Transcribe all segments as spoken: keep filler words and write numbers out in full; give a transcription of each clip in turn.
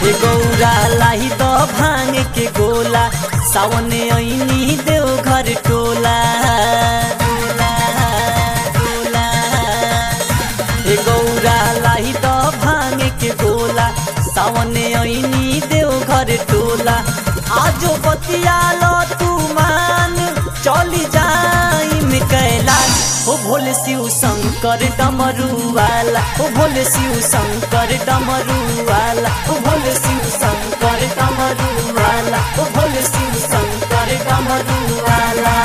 हे गौरा लाही द भांग के गोला सावने ऐनी देव घर टोला टोला हे गौरा लाही द भांग के गोला सावने ऐनी देव घर टोला आजो बतिया लो तू मान चली जाई में कैलाश हो भोले शिव शंकर डमरू वाला हो भोले शिव शंकर डमरू वाला हो भोले शिव शंकर डमरू वाला हो भोले शिव शंकर डमरू वाला।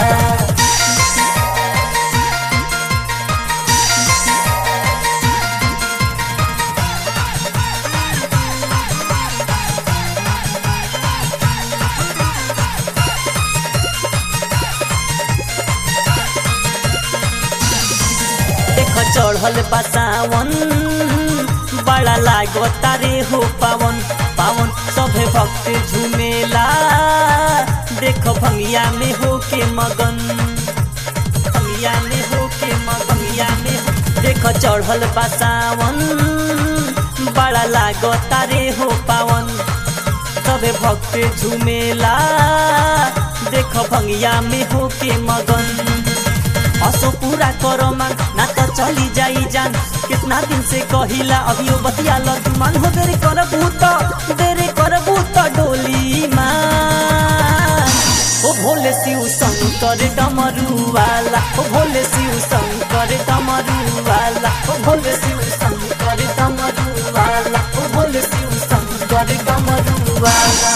चढ़ल बसावन बड़ा लागो तारे हो पावन पावन सभे भक्त झूमेला देखो भंगिया में हो के मगन भंगिया में हो के भंगिया में देखो चढ़ल बसावन बड़ा लागो तारे हो पावन सभे भक्त झूमेला देखो भंगिया में हो के मगन असो पूरा करो मांग ना तो चली जाई जान कितना दिन से कहिला अभियो बतिया लो तू मान हो देरे करबू तो देरे करबू तो डोली मान ओ भोले शिव शंकर डमरू वाला ओ भोले शिव शंकर डमरू वाला ओ भोले शिव शंकर डमरू वाला ओ भोले शिव शंकर डमरू वाला।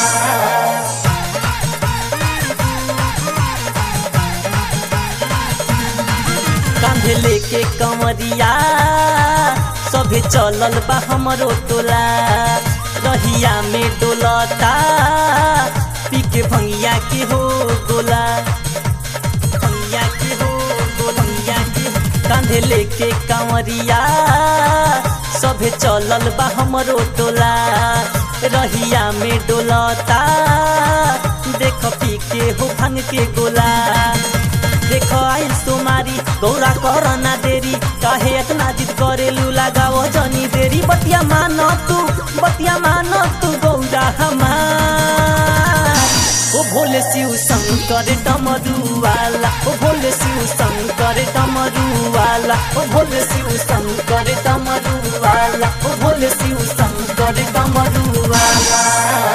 कांधे लेके कमरिया सभे चलल बा हमरो टोला रहिया में डोलता पी के भंगिया के हो गोला भंगिया के हो गोलंगिया के कांधे लेके कमरिया सभे चलल बा हमरो टोला रहिया में डोलता देख पी के हो भंग के गोला देखो आइल तुम्हारी गौरा कर ना देरी काहे इतना जिद करेलू लगाओ जनी देरी बतिया मानो तू बतिया मानो तू गौरा हमार ओ भोले शिव शंकर डमरू वाला ओ भोले शिव शंकर डमरू वाला ओ भोले शिव शंकर डमरू वाला ओ भोले शिव शंकर डमरू वाला।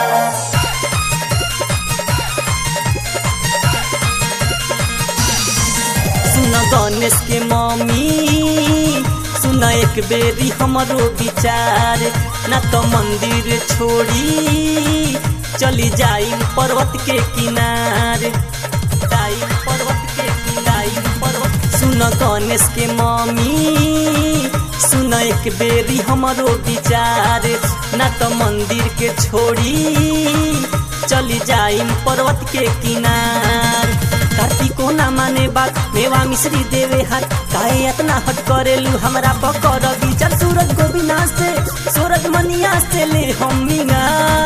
सुन गणेश के मम्मी सुन एक बेरी हमरो विचार ना तो मंदिर छोड़ी चली जाई पर्वत के किनार जाई पर्वत के किनारे पर्वत सुन गणेश के मम्मी सुन एक बेरी हमरो विचार ना तो मंदिर के छोड़ी चली जाई पर्वत के किनार कार्तिको ना माने बात मेवा मिश्री देवे हाथ काहे इतना हट करेलू हमरा पकड़ विचार सूरज गोबिना से सूरज मनिया से ले हमिंगा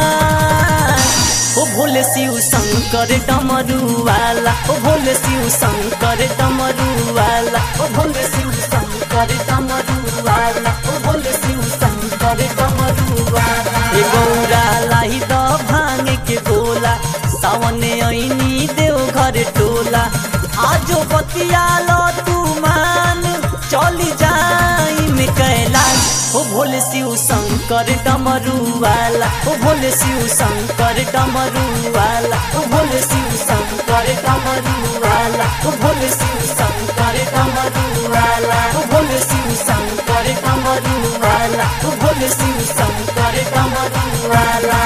ओ भोले शिव शंकर डमरू वाला ओ भोले शिव शंकर डमरू वाला ओ भोले शिव शंकर डमरू वाला ओ भोले शिव शंकर डमरू वाला। हे गौरा लाही द भांग के गोला सावने ऐनी देव घर टोला आजो बतिया लो तू मान चली जाई में कैलाश ओ भोले शिव शंकर डमरू वाला ओ भोले शिव शंकर डमरू वाला ओ भोले शिव शंकर डमरू वाला ओ भोले शिव शंकर डमरू वाला ओ भोले शिव शंकर डमरू वाला ओ भोले शिव शंकर डमरू वाला।